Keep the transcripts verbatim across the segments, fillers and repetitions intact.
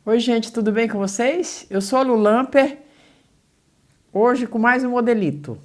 Oi, gente, tudo bem com vocês? Eu sou a Lu Lamper, hoje com mais um modelito.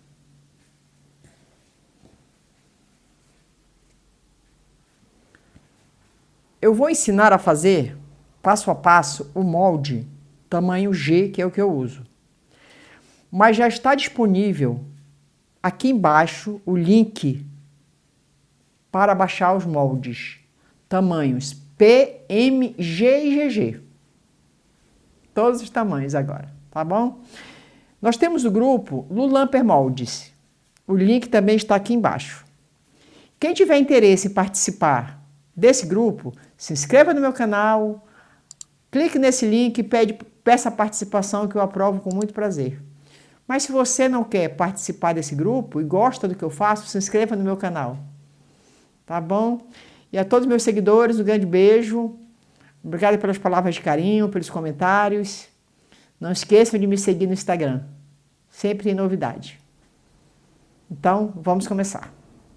Eu vou ensinar a fazer, passo a passo, o molde tamanho G, que é o que eu uso. Mas já está disponível aqui embaixo o link para baixar os moldes, tamanhos P, M, G e G G. Todos os tamanhos agora, tá bom? Nós temos o grupo Lu Lamper Moldes. O link também está aqui embaixo. Quem tiver interesse em participar desse grupo, se inscreva no meu canal, clique nesse link e pede, peça a participação que eu aprovo com muito prazer. Mas se você não quer participar desse grupo e gosta do que eu faço, se inscreva no meu canal. Tá bom? E a todos os meus seguidores, um grande beijo. Obrigado pelas palavras de carinho, pelos comentários. Não esqueçam de me seguir no Instagram. Sempre tem novidade. Então, vamos começar.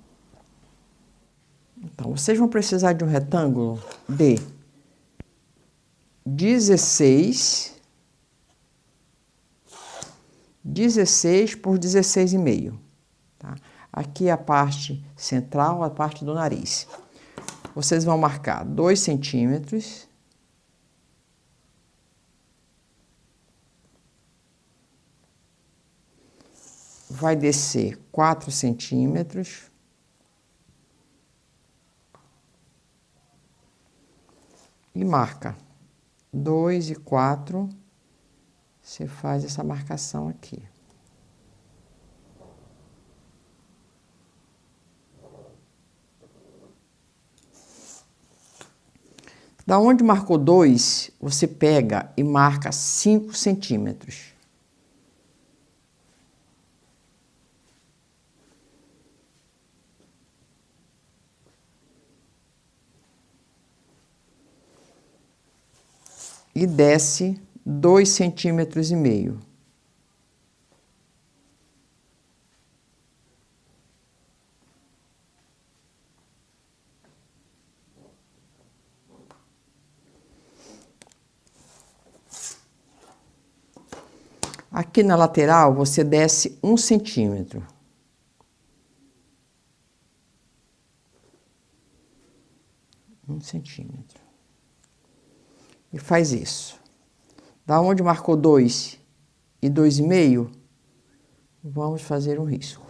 Então, vocês vão precisar de um retângulo de dezesseis, dezesseis por dezesseis e meio. Tá? Aqui é a parte central, a parte do nariz. Vocês vão marcar dois centímetros. Vai descer quatro centímetros. E marca dois e quatro. Você faz essa marcação aqui. Da onde marcou dois, você pega e marca cinco centímetros. E desce dois centímetros e meio. Aqui na lateral, você desce um centímetro. Um centímetro. E faz isso. Da onde marcou dois e dois e meio, vamos fazer um risco.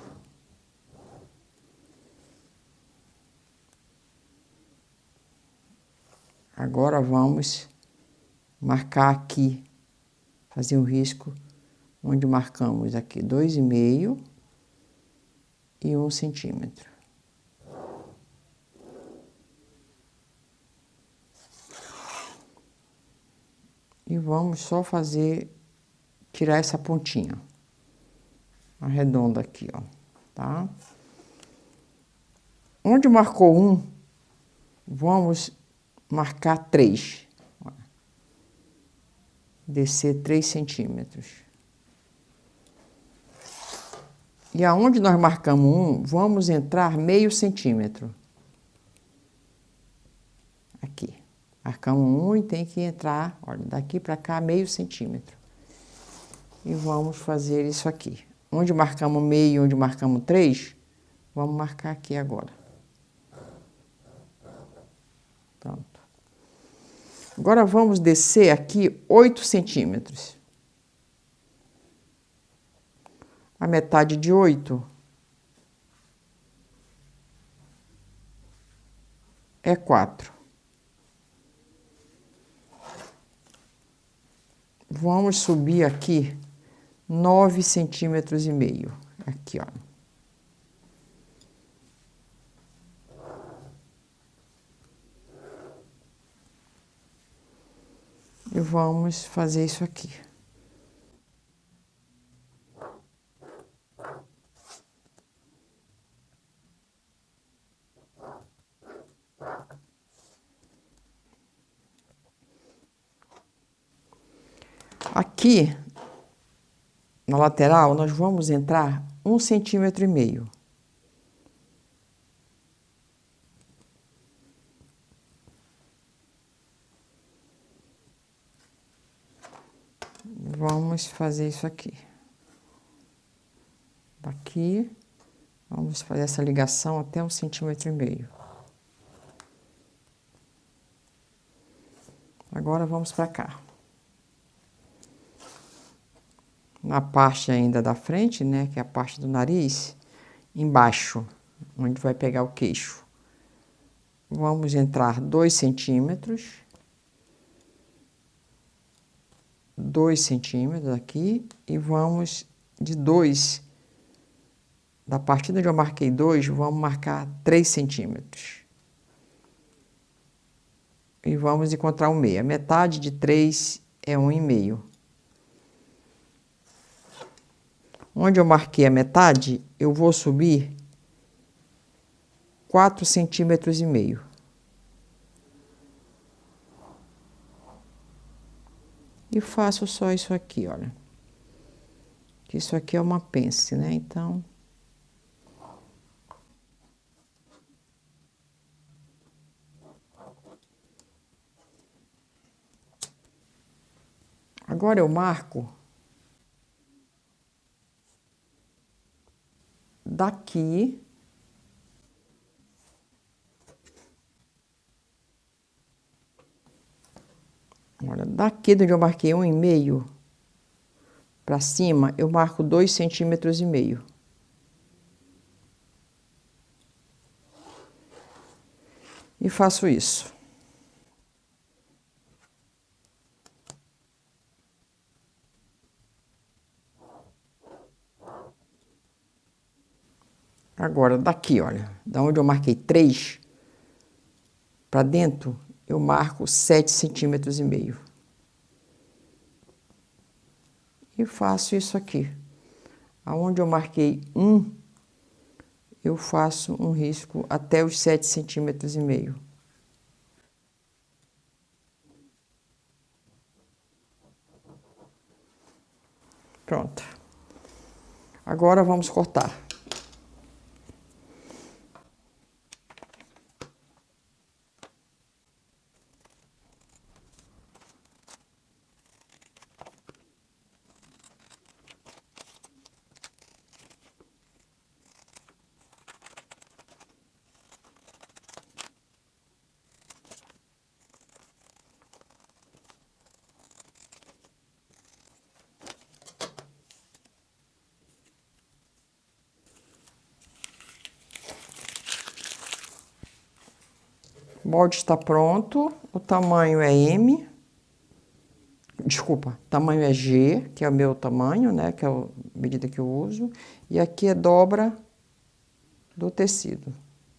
Agora vamos marcar aqui, fazer um risco, onde marcamos aqui dois e meio e um centímetro. E vamos só fazer, tirar essa pontinha, arredonda aqui, ó, tá? Onde marcou um, vamos marcar três. Descer três centímetros. E aonde nós marcamos um, vamos entrar meio centímetro. Aqui. Marcamos um e tem que entrar, olha, daqui para cá, meio centímetro. E vamos fazer isso aqui. Onde marcamos meio, onde marcamos três, vamos marcar aqui agora. Pronto. Agora vamos descer aqui oito centímetros. A metade de oito é quatro. Vamos subir aqui nove centímetros e meio. Aqui, ó. E vamos fazer isso aqui. Aqui, na lateral, nós vamos entrar um centímetro e meio. vamos fazer isso aqui. Daqui, vamos fazer essa ligação até um centímetro e meio. Agora vamos para cá. Na parte ainda da frente, né, que é a parte do nariz, embaixo, onde vai pegar o queixo. Vamos entrar dois centímetros. Dois centímetros aqui e vamos de dois. Da partida onde eu marquei dois, vamos marcar três centímetros. E vamos encontrar o meio. A metade de três é um e meio. Onde eu marquei a metade, eu vou subir quatro centímetros e meio. E faço só isso aqui, olha. Isso aqui é uma pence, né? Então... Agora eu marco daqui olha, daqui de onde eu marquei um e meio para cima, eu marco dois centímetros e meio. E faço isso. Agora, daqui, olha, da onde eu marquei três para dentro, eu marco sete centímetros e meio. E faço isso aqui. Aonde eu marquei um, eu faço um risco até os sete centímetros e meio. Pronto. Agora vamos cortar. O molde está pronto, o tamanho é M, desculpa, tamanho é G, que é o meu tamanho, né, que é a medida que eu uso, e aqui é dobra do tecido.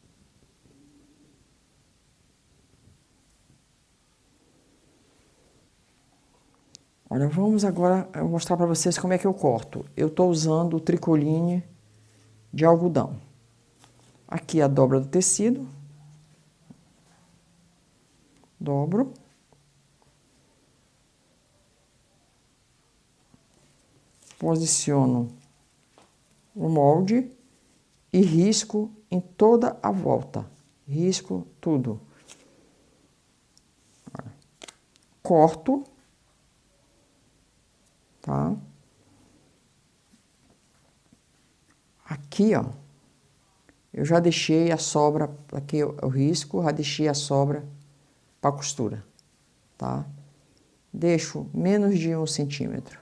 Olha, vamos agora mostrar para vocês como é que eu corto. Eu estou usando o tricoline de algodão. Aqui é a dobra do tecido. Dobro. Posiciono o molde e risco em toda a volta. Risco tudo. Corto. Tá? Aqui, ó, eu já deixei a sobra, aqui eu, eu risco, já deixei a sobra para costura, tá? Deixo menos de um centímetro.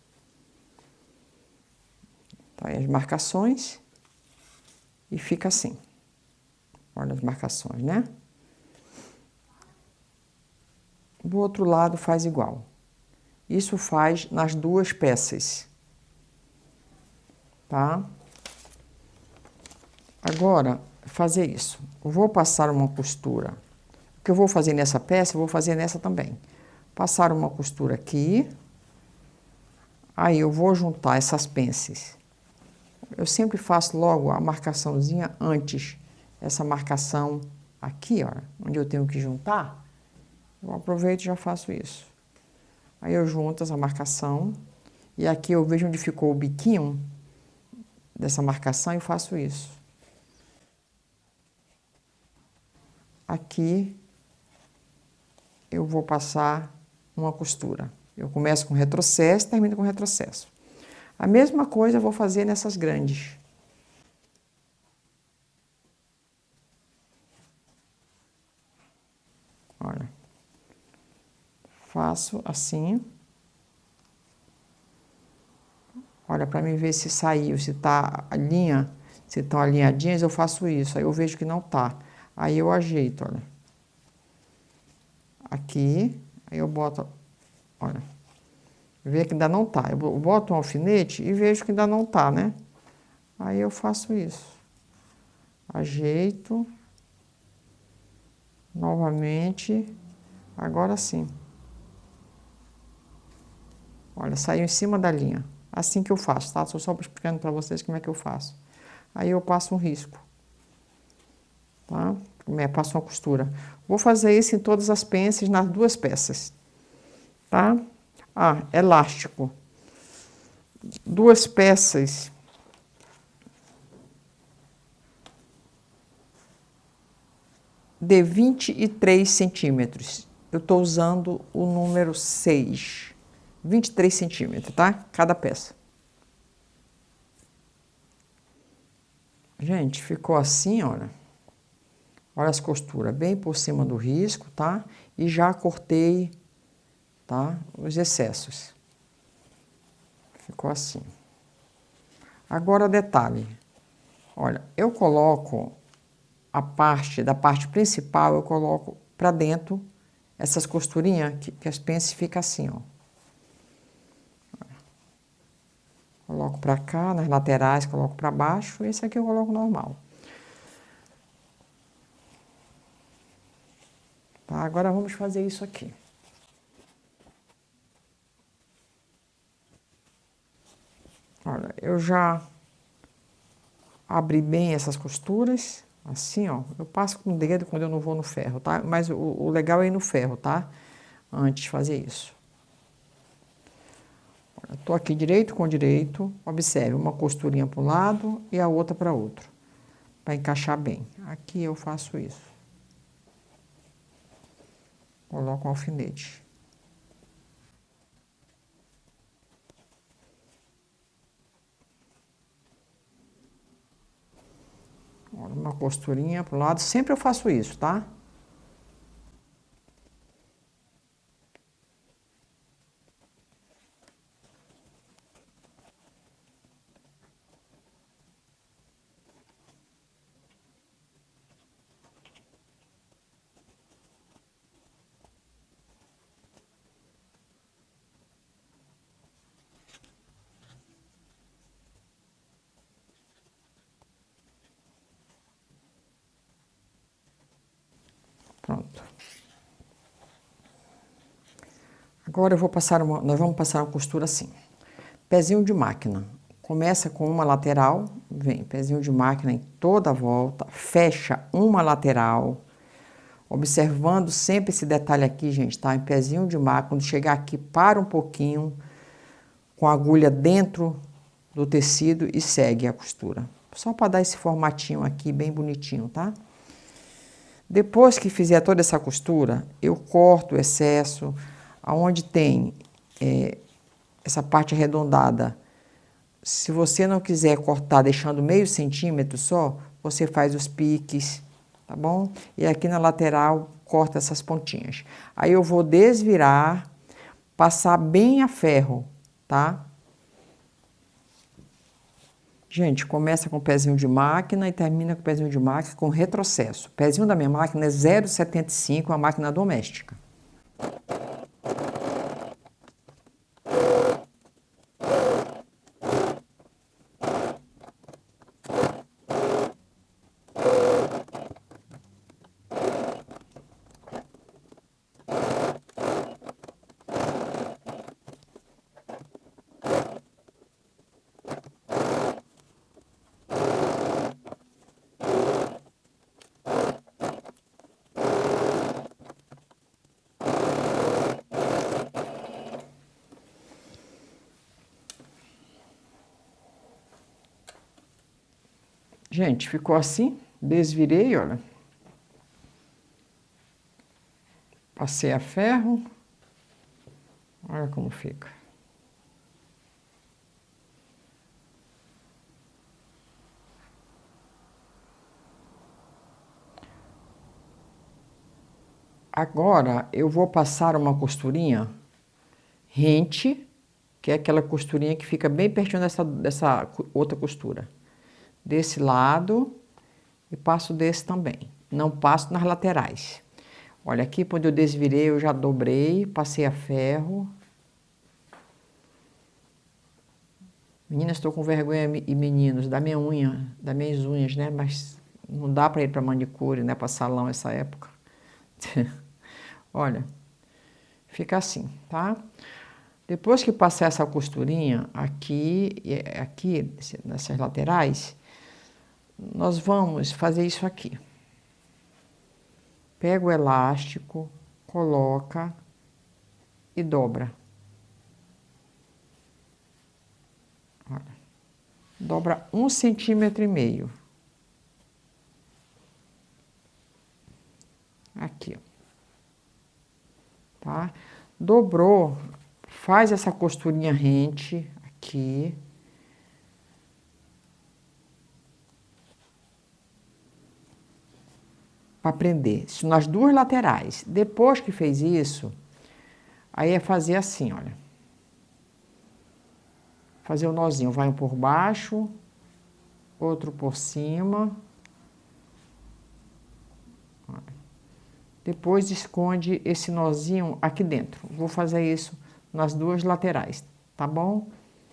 Tá? E as marcações, e fica assim. Olha as marcações, né? Do outro lado faz igual. Isso faz nas duas peças, tá? Agora, fazer isso. Eu vou passar uma costura. O que eu vou fazer nessa peça, eu vou fazer nessa também. Passar uma costura aqui. Aí eu vou juntar essas pences. Eu sempre faço logo a marcaçãozinha antes. Essa marcação aqui, ó, onde eu tenho que juntar. Eu aproveito e já faço isso. Aí eu junto essa marcação. E aqui eu vejo onde ficou o biquinho dessa marcação e faço isso. Aqui eu vou passar uma costura. Eu começo com retrocesso e termino com retrocesso. A mesma coisa eu vou fazer nessas grandes. Olha. Faço assim. Olha, para mim ver se saiu, se tá a linha, se estão alinhadinhas, eu faço isso. Aí eu vejo que não tá. Aí eu ajeito, olha. Aqui, aí eu boto, olha. Vê que ainda não tá. Eu boto um alfinete e vejo que ainda não tá, né? Aí eu faço isso. Ajeito. Novamente. Agora sim. Olha, saiu em cima da linha. Assim que eu faço, tá? Estou só explicando para vocês como é que eu faço. Aí eu passo um risco. Tá? Passo uma costura. Vou fazer isso em todas as pences, nas duas peças. Tá? Ah, elástico. Duas peças. De vinte e três centímetros. Eu estou usando o número seis. vinte e três centímetros, tá? Cada peça. Gente, ficou assim, olha. Olha as costuras, bem por cima do risco, tá? E já cortei, tá? Os excessos. Ficou assim. Agora, detalhe. Olha, eu coloco a parte, da parte principal, eu coloco pra dentro essas costurinhas, que, que as pences ficam assim, ó. Coloco pra cá, nas laterais, coloco pra baixo. Esse aqui eu coloco normal. Tá, agora vamos fazer isso aqui. Olha, eu já abri bem essas costuras, assim, ó. Eu passo com o dedo quando eu não vou no ferro, tá? Mas o, o legal é ir no ferro, tá? Antes de fazer isso. Olha, tô aqui direito com direito. Observe, uma costurinha para um lado e a outra para outro. Para encaixar bem. Aqui eu faço isso. Coloco um alfinete. Olha, uma costurinha para o lado. Sempre eu faço isso, tá? Pronto. Agora eu vou passar uma, nós vamos passar uma costura assim. Pezinho de máquina. Começa com uma lateral, vem pezinho de máquina em toda a volta, fecha uma lateral, observando sempre esse detalhe aqui, gente, tá? Em pezinho de máquina, quando chegar aqui, para um pouquinho, com a agulha dentro do tecido e segue a costura. Só para dar esse formatinho aqui, bem bonitinho, tá? Depois que fizer toda essa costura, eu corto o excesso, aonde tem é, essa parte arredondada. Se você não quiser cortar deixando meio centímetro só, você faz os piques, tá bom? E aqui na lateral, corta essas pontinhas. Aí eu vou desvirar, passar bem a ferro, tá? Gente, começa com o pezinho de máquina e termina com o pezinho de máquina com retrocesso. O pezinho da minha máquina é zero vírgula setenta e cinco, uma máquina doméstica. Gente, ficou assim, desvirei, olha. Passei a ferro. Olha como fica. Agora eu vou passar uma costurinha rente, que é aquela costurinha que fica bem pertinho dessa, dessa outra costura. Desse lado e passo desse também. Não passo nas laterais. Olha aqui, quando eu desvirei, eu já dobrei, passei a ferro. Meninas, estou com vergonha e meninos da minha unha, das minhas unhas, né? Mas não dá para ir para manicure, né? Para salão essa época. Olha, fica assim, tá? Depois que passar essa costurinha aqui, aqui nessas laterais, nós vamos fazer isso aqui. Pega o elástico, coloca e dobra. Olha, dobra um centímetro e meio. Aqui, ó. Tá? Dobrou, faz essa costurinha rente aqui. Para prender, isso nas duas laterais. Depois que fez isso, aí é fazer assim, olha. Fazer o nozinho, vai um por baixo, outro por cima. Olha. Depois esconde esse nozinho aqui dentro. Vou fazer isso nas duas laterais, tá bom?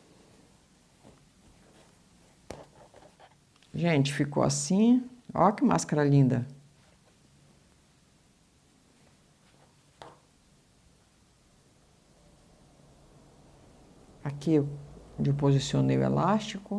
Gente, ficou assim. Ó que máscara linda. Aqui onde eu posicionei o elástico.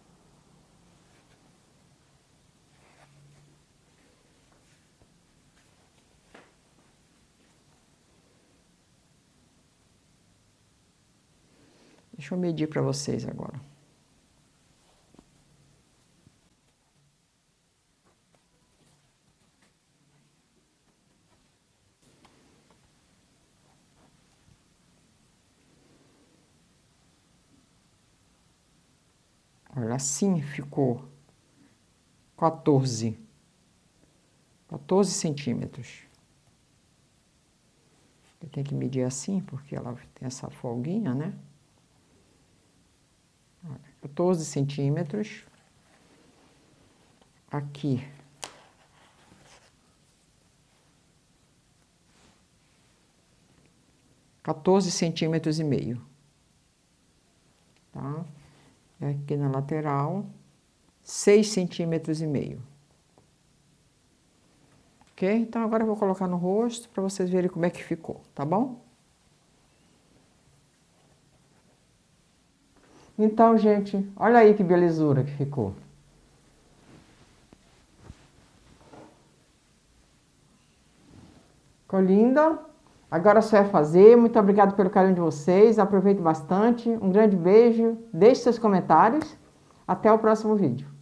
Deixa eu medir para vocês agora. Olha, assim ficou quatorze. quatorze centímetros. Eu tenho que medir assim, porque ela tem essa folguinha, né? Olha, quatorze centímetros. Aqui. quatorze centímetros e meio. Tá? E aqui na lateral, seis centímetros e meio. Ok? Então agora eu vou colocar no rosto para vocês verem como é que ficou, tá bom? Então, gente, olha aí que belezura que ficou. Ficou linda? Agora só é fazer. Muito obrigada pelo carinho de vocês. Aproveite bastante. Um grande beijo. Deixe seus comentários. Até o próximo vídeo.